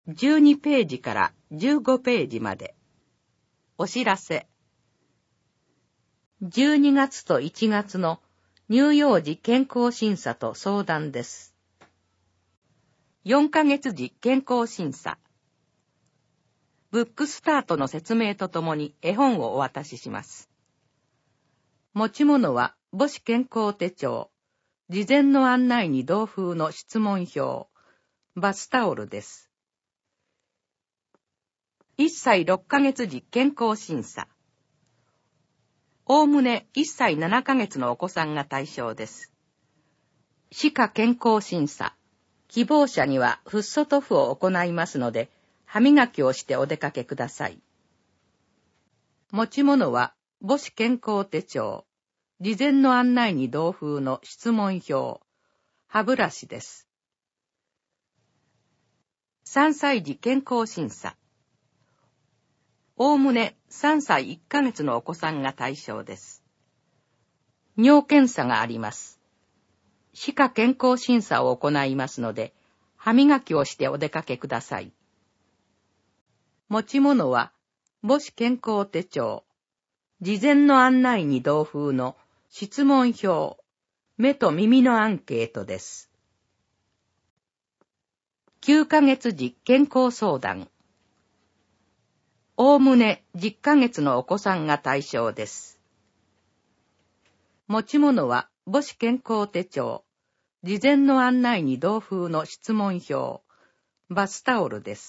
12ページから15ページまで。お知らせ。12月と1月の乳幼児健康審査と相談です。4ヶ月時健康審査。ブックスタートの説明とともに絵本をお渡しします。持ち物は母子健康手帳、事前の案内に同封の質問票、バスタオルです。1歳6ヶ月時健康審査。おおむね1歳7ヶ月のお子さんが対象です。歯科健康審査。希望者にはフッ素塗布を行いますので、歯磨きをしてお出かけください。持ち物は母子健康手帳、事前の案内に同封の質問票、歯ブラシです。3歳児健康審査。おおむね3歳1ヶ月のお子さんが対象です。尿検査があります。歯科健康審査を行いますので、歯磨きをしてお出かけください。持ち物は母子健康手帳、事前の案内に同封の質問票、目と耳のアンケートです。9ヶ月時健康相談。おおむね10ヶ月のお子さんが対象です。持ち物は母子健康手帳、事前の案内に同封の質問票、バスタオルです。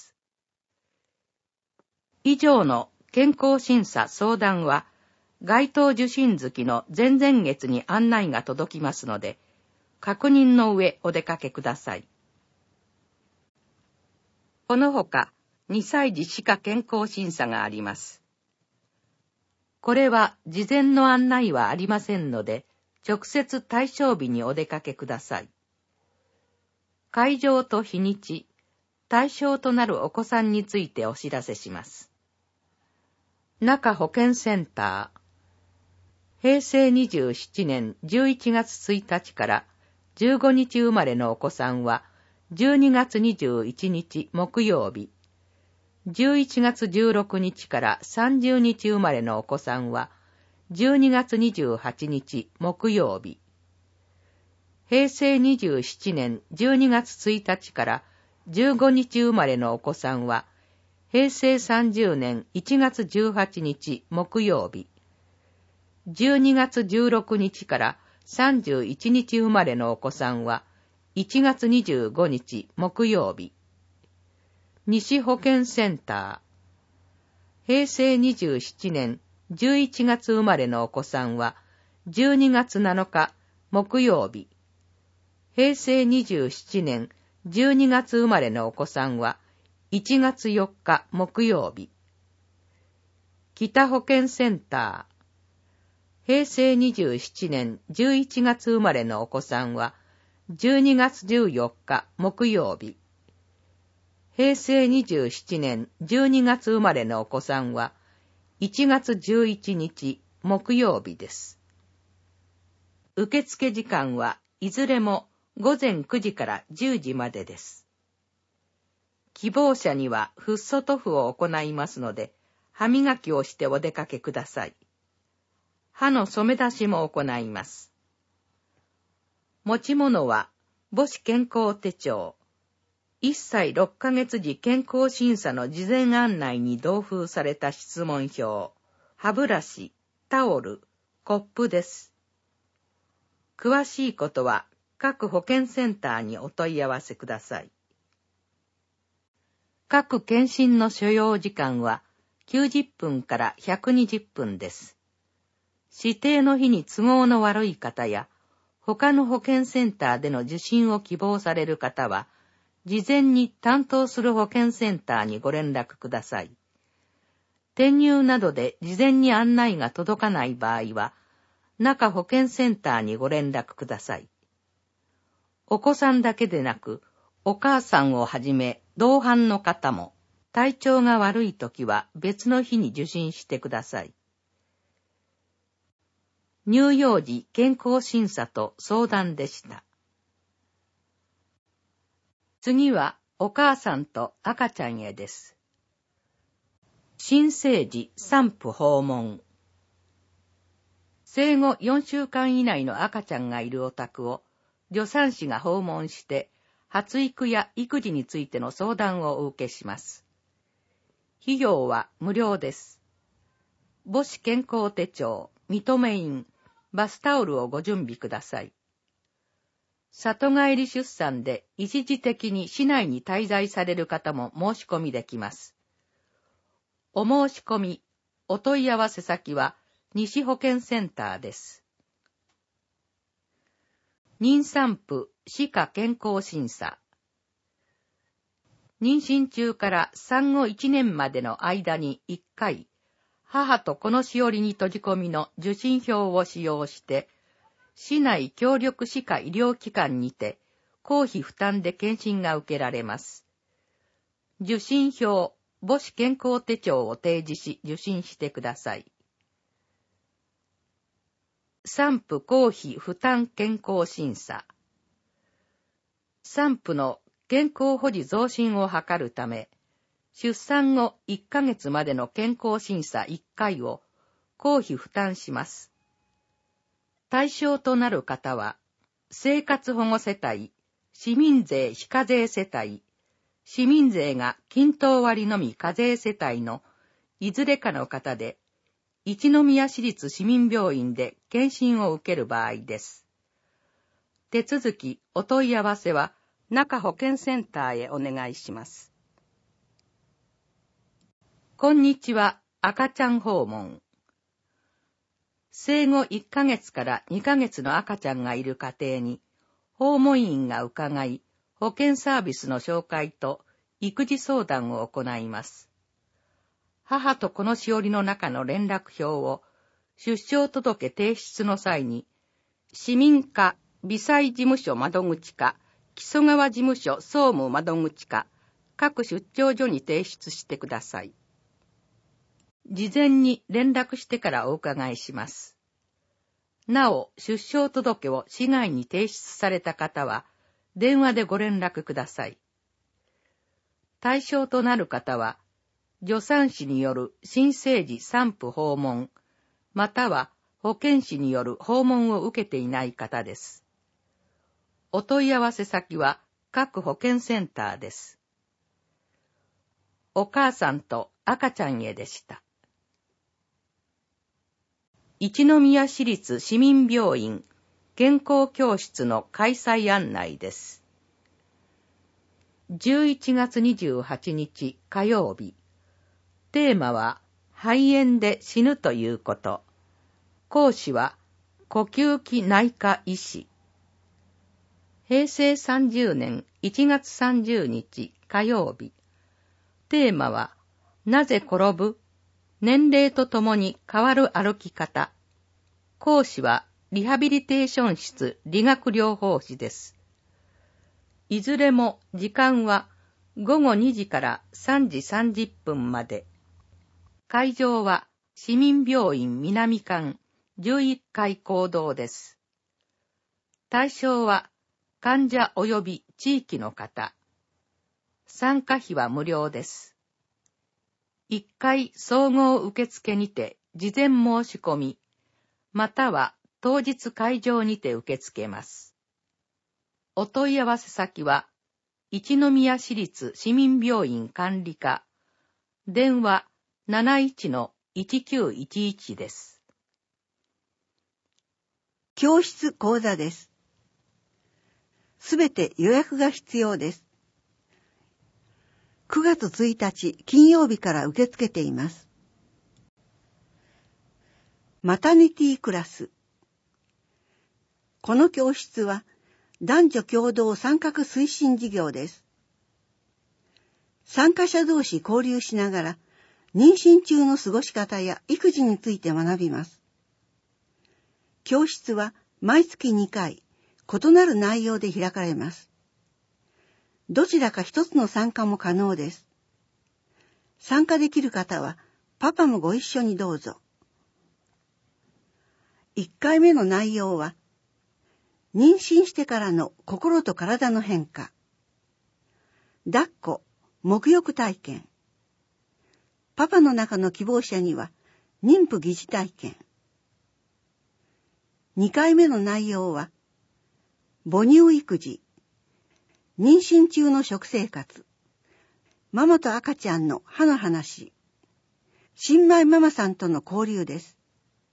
以上の健康審査相談は、該当受診月の前々月に案内が届きますので、確認の上お出かけください。このほか、2歳児歯科健康審査があります。これは事前の案内はありませんので、直接対象日にお出かけください。会場と日にち、対象となるお子さんについてお知らせします。中保健センター。平成27年11月1日から15日生まれのお子さんは、12月21日木曜日、11月16日から30日生まれのお子さんは、12月28日木曜日、平成27年12月1日から15日生まれのお子さんは、平成30年1月18日木曜日、12月16日から31日生まれのお子さんは、1月25日木曜日。西保健センター。平成27年11月生まれのお子さんは、12月7日木曜日。平成27年12月生まれのお子さんは、1月4日木曜日。北保健センター。平成27年11月生まれのお子さんは、12月14日木曜日。平成27年12月生まれのお子さんは、1月11日木曜日です。受付時間はいずれも午前9時から10時までです。希望者にはフッ素塗布を行いますので、歯磨きをしてお出かけください。歯の染め出しも行います。持ち物は母子健康手帳、1歳6ヶ月時健康審査の事前案内に同封された質問票、歯ブラシ、タオル、コップです。詳しいことは各保健センターにお問い合わせください。各検診の所要時間は90分から120分です。指定の日に都合の悪い方や、他の保健センターでの受診を希望される方は、事前に担当する保健センターにご連絡ください。転入などで事前に案内が届かない場合は、中保健センターにご連絡ください。お子さんだけでなく、お母さんをはじめ同伴の方も、体調が悪いときは別の日に受診してください。乳幼児健康審査と相談でした。次はお母さんと赤ちゃんへです。新生児産婦訪問。生後4週間以内の赤ちゃんがいるお宅を助産師が訪問して、発育や育児についての相談をお受けします。費用は無料です。母子健康手帳、認め印、バスタオルをご準備ください。里帰り出産で一時的に市内に滞在される方も申し込みできます。お申し込み、お問い合わせ先は西保健センターです。妊産婦歯科健康審査。妊娠中から産後1年までの間に1回、母と子のしおりに閉じ込みの受診票を使用して、市内協力歯科医療機関にて、公費負担で検診が受けられます。受診票、母子健康手帳を提示し受診してください。産婦公費負担健康審査。産婦の健康保持増進を図るため、出産後1ヶ月までの健康審査1回を公費負担します。対象となる方は、生活保護世帯、市民税非課税世帯、市民税が均等割のみ課税世帯のいずれかの方で、一宮市立市民病院で検診を受ける場合です。手続き、お問い合わせは、中保健センターへお願いします。こんにちは、赤ちゃん訪問。生後1ヶ月から2ヶ月の赤ちゃんがいる家庭に、訪問員が伺い、保健サービスの紹介と育児相談を行います。母と子のしおりの中の連絡票を出生届提出の際に、市民課微細事務所窓口課、木曽川事務所総務窓口課、各出張所に提出してください。事前に連絡してからお伺いします。なお、出生届を市外に提出された方は、電話でご連絡ください。対象となる方は、助産師による新生児産婦訪問、または保健師による訪問を受けていない方です。お問い合わせ先は各保健センターです。お母さんと赤ちゃんへでした。一宮市立市民病院健康教室の開催案内です。11月28日火曜日。テーマは、肺炎で死ぬということ。講師は、呼吸器内科医師。平成30年1月30日火曜日。テーマは、なぜ転ぶ？年齢とともに変わる歩き方。講師は、リハビリテーション室理学療法士です。いずれも時間は午後2時から3時30分まで。会場は市民病院南館11階講堂です。対象は患者及び地域の方。参加費は無料です。1回総合受付にて事前申し込み、または当日会場にて受け付けます。お問い合わせ先は一宮市立市民病院管理課、電話71-1911です。 教室講座です。すべて予約が必要です。9月1日金曜日から受け付けています。マタニティクラス。この教室は男女共同参画推進事業です。参加者同士交流しながら、妊娠中の過ごし方や育児について学びます。教室は毎月2回、異なる内容で開かれます。どちらか一つの参加も可能です。参加できる方は、パパもご一緒にどうぞ。1回目の内容は、妊娠してからの心と体の変化。 抱っこ、沐浴体験。パパの中の希望者には、妊婦疑似体験。2回目の内容は、母乳育児、妊娠中の食生活、ママと赤ちゃんの歯の話、新米ママさんとの交流です。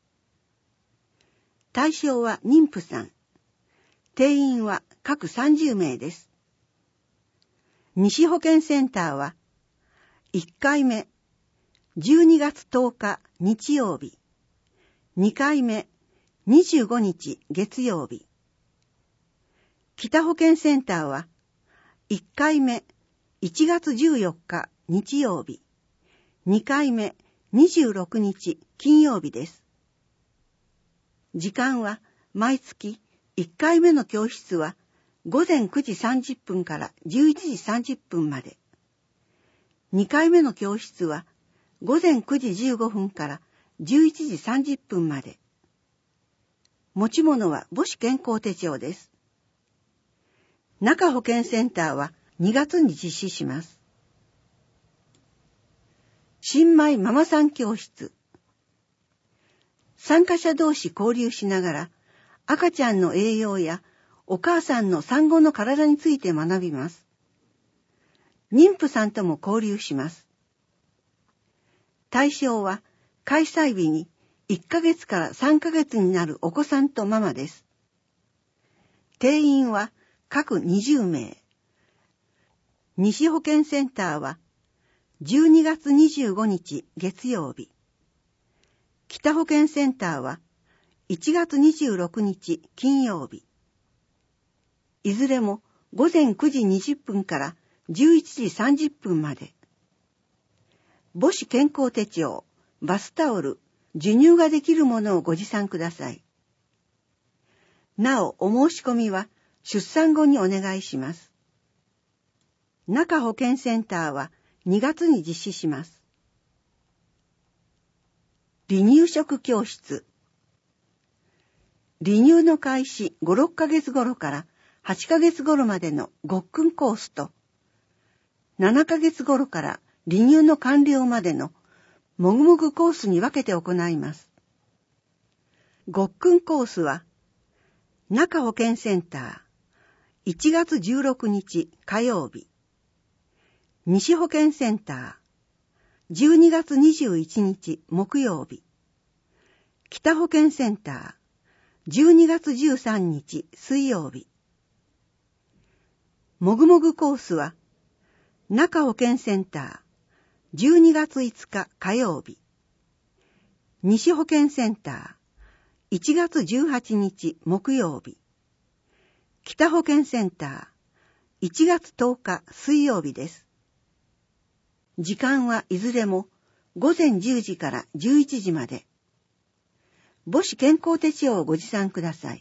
対象は妊婦さん。定員は各30名です。西保健センターは、1回目、12月10日日曜日。2回目、25日月曜日。北保健センターは、1回目、1月14日日曜日。2回目、26日金曜日です。時間は毎月1回目の教室は午前9時30分から11時30分まで。2回目の教室は午前9時15分から11時30分まで。持ち物は母子健康手帳です。中保健センターは2月に実施します。新米ママさん教室。参加者同士交流しながら、赤ちゃんの栄養やお母さんの産後の体について学びます。妊婦さんとも交流します。対象は開催日に1ヶ月から3ヶ月になるお子さんとママです。定員は各20名。西保健センターは12月25日月曜日。北保健センターは1月26日金曜日。いずれも午前9時20分から11時30分まで。母子健康手帳、バスタオル、授乳ができるものをご持参ください。なお、お申し込みは出産後にお願いします。中保健センターは2月に実施します。離乳食教室。離乳の開始5、6ヶ月頃から8ヶ月頃までのごっくんコースと、7ヶ月頃から離乳の完了までのもぐもぐコースに分けて行います。ごっくんコースは、中保健センター、1月16日火曜日。西保健センター、12月21日木曜日。北保健センター、12月13日水曜日。もぐもぐコースは、中保健センター、12月5日火曜日。西保健センター、1月18日木曜日。北保健センター、1月10日水曜日です。時間はいずれも午前10時から11時まで。母子健康手帳をご持参ください。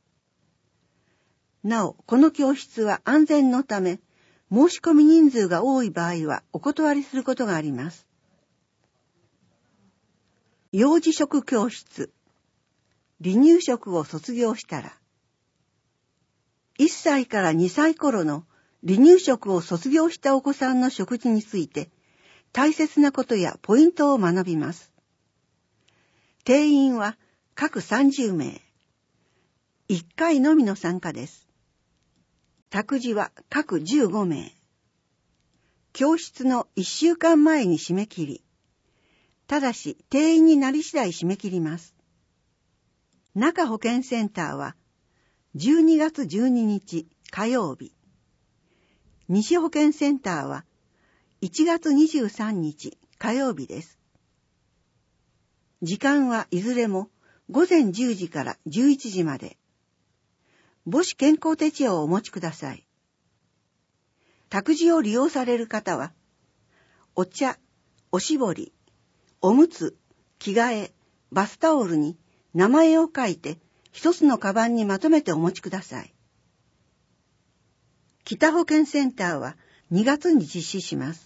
なお、この教室は安全のため、申し込み人数が多い場合はお断りすることがあります。幼児食教室。離乳食を卒業したら。1歳から2歳頃の離乳食を卒業したお子さんの食事について、大切なことやポイントを学びます。定員は各30名。1回のみの参加です。託児は各15名。教室の1週間前に締め切り。ただし定員になり次第締め切ります。中保健センターは12月12日火曜日。西保健センターは1月23日火曜日です。時間はいずれも午前10時から11時まで。母子健康手帳をお持ちください。託児を利用される方は、お茶、おしぼり、おむつ、着替え、バスタオルに名前を書いて一つのカバンにまとめてお持ちください。北保健センターは2月に実施します。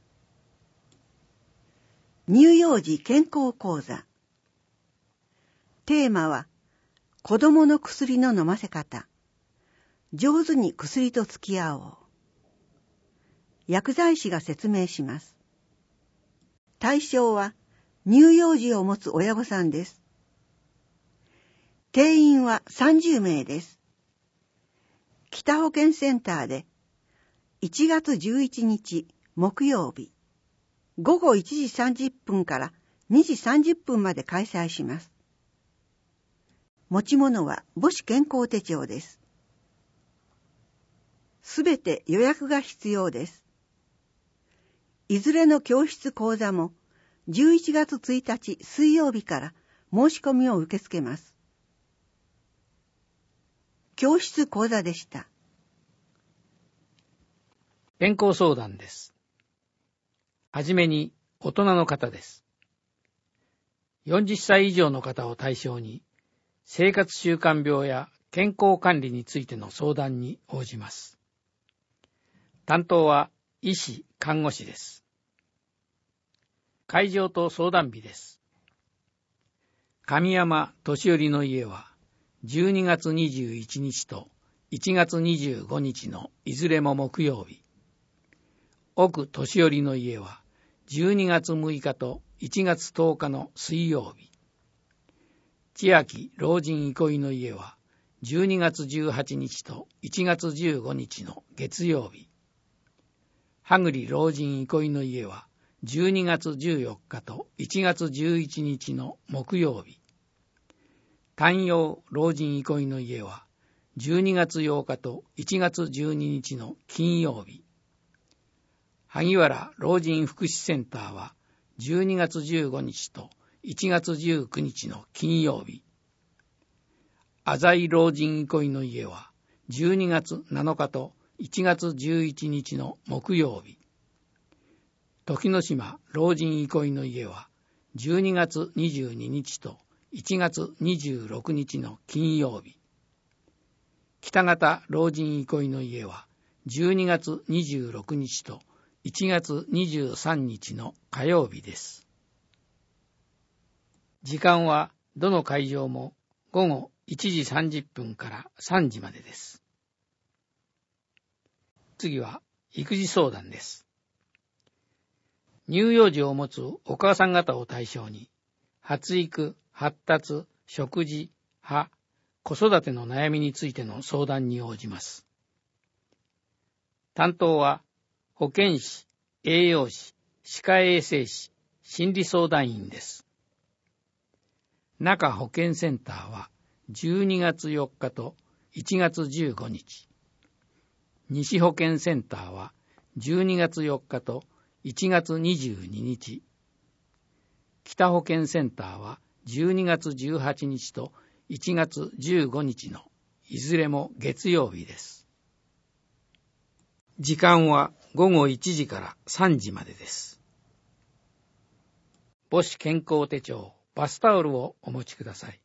乳幼児健康講座。テーマは、子供の薬の飲ませ方。上手に薬と付き合おう。 薬剤師が説明します。対象は乳幼児を持つ親御さんです。定員は30名です。北保健センターで1月11日木曜日午後1時30分から2時30分まで開催します。持ち物は母子健康手帳です。すべて予約が必要です。いずれの教室講座も11月1日水曜日から申し込みを受け付けます。教室講座でした。 健康相談です。はじめに大人の方です。40歳以上の方を対象に生活習慣病や健康管理についての相談に応じます。担当は医師・看護師です。会場と相談日です。神山年寄の家は12月21日と1月25日のいずれも木曜日。奥年寄の家は12月6日と1月10日の水曜日。千秋老人憩いの家は12月18日と1月15日の月曜日。羽栗老人憩いの家は12月14日と1月11日の木曜日。丹陽老人憩いの家は12月8日と1月12日の金曜日。萩原老人福祉センターは12月15日と1月19日の金曜日。浅井老人憩いの家は12月7日と1月11日の木曜日。時之島老人憩いの家は12月22日と1月26日の金曜日。北方老人憩いの家は12月26日と1月23日の火曜日です。時間はどの会場も午後1時30分から3時までです。次は育児相談です。乳幼児を持つお母さん方を対象に発育、発達、食事、歯、子育ての悩みについての相談に応じます。担当は保健師、栄養士、歯科衛生士、心理相談員です。中保健センターは12月4日と1月15日。西保健センターは12月4日と1月22日。北保健センターは12月18日と1月15日のいずれも月曜日です。時間は午後1時から3時までです。母子健康手帳、バスタオルをお持ちください。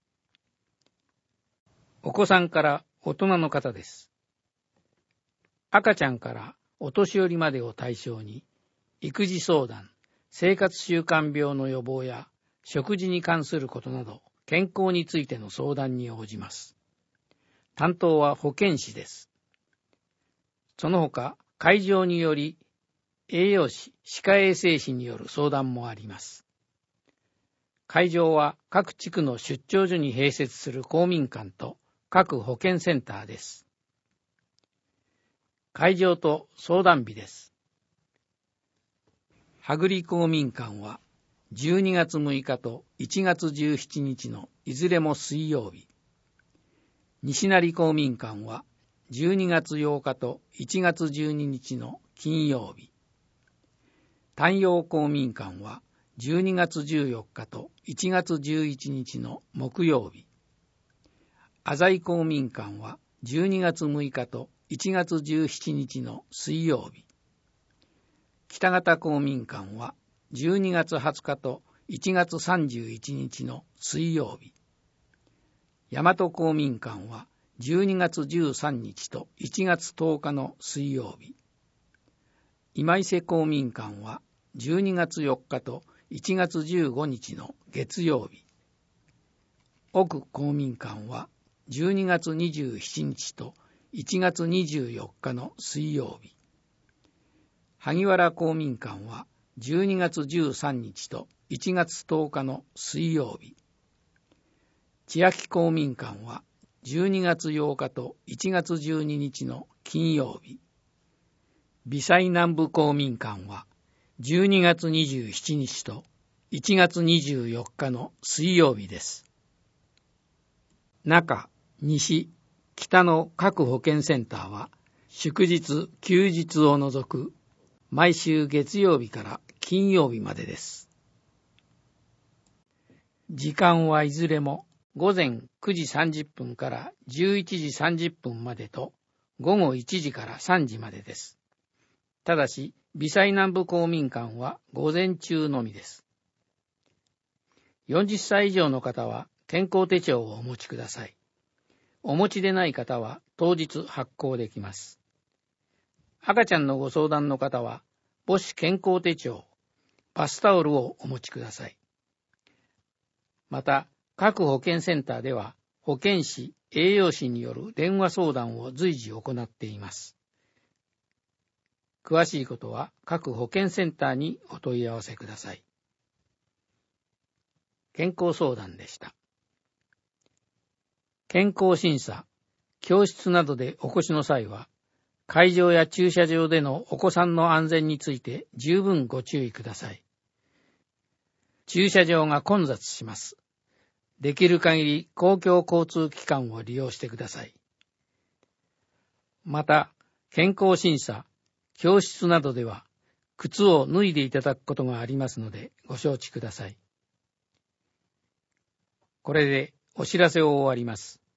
お子さんから大人の方です。赤ちゃんからお年寄りまでを対象に育児相談、生活習慣病の予防や食事に関することなど健康についての相談に応じます。担当は保健師です。その他、会場により栄養士、歯科衛生士による相談もあります。会場は各地区の出張所に併設する公民館と各保健センターです。会場と相談日です。羽栗公民館は12月6日と1月17日のいずれも水曜日。西成公民館は12月8日と1月12日の金曜日。丹陽公民館は12月14日と1月11日の木曜日。浅井公民館は12月6日と1月17日の水曜日。北方公民館は12月20日と1月31日の水曜日。大和公民館は12月13日と1月10日の水曜日。今伊勢公民館は12月4日と1月15日の月曜日。奥公民館は12月27日と1月24日の水曜日。 萩原公民館は12月13日と1月10日の水曜日。千秋公民館は12月8日と1月12日の金曜日。微細南部公民館は12月27日と1月24日の水曜日です。中、西、北の各保健センターは祝日・休日を除く毎週月曜日から金曜日までです。時間はいずれも午前9時30分から11時30分までと午後1時から3時までです。ただし、微細南部公民館は午前中のみです。40歳以上の方は健康手帳をお持ちください。お持ちでない方は当日発行できます。赤ちゃんのご相談の方は母子健康手帳、バスタオルをお持ちください。また、各保健センターでは保健師、栄養士による電話相談を随時行っています。詳しいことは各保健センターにお問い合わせください。健康相談でした。健康審査、教室などでお越しの際は、会場や駐車場でのお子さんの安全について十分ご注意ください。駐車場が混雑します。できる限り公共交通機関を利用してください。また、健康審査、教室などでは、靴を脱いでいただくことがありますのでご承知ください。これでお知らせを終わります。